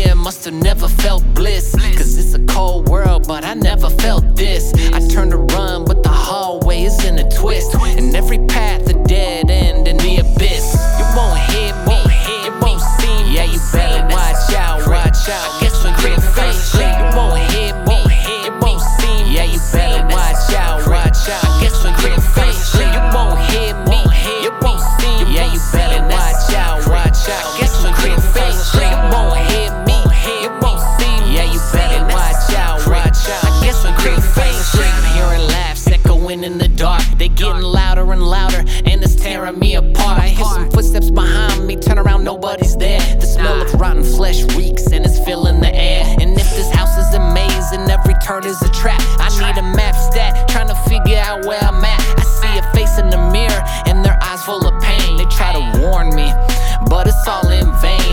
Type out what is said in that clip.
Yeah, must have never felt bliss, cause it's a cold world, but I never felt this. I turned to run, but the hallway is in a twist, and every path a dead end in the abyss. You won't hear me, you won't see me. Yeah, you better watch out, watch out. I guess when you're face, you won't hear me, you won't see me. Yeah, you better watch out, watch out. I guess when you're face, you won't hear me, you won't see me. Yeah, you better watch out, watch out. I guess when you're face, you won't hear me, you won't see me. Yeah, you better watch out, watch out. I guess when you're face, I'm hearing laughs echoing in the dark. They getting louder and louder, and it's tearing me apart. I hear some footsteps behind me, turn around, nobody's there. The smell of rotten flesh reeks, and it's filling the air. And if this house is a maze and every turn is a trap, I need a map stat, trying to figure out where I'm at. I see a face in the mirror, and their eyes full of pain. They try to warn me, but it's all in vain.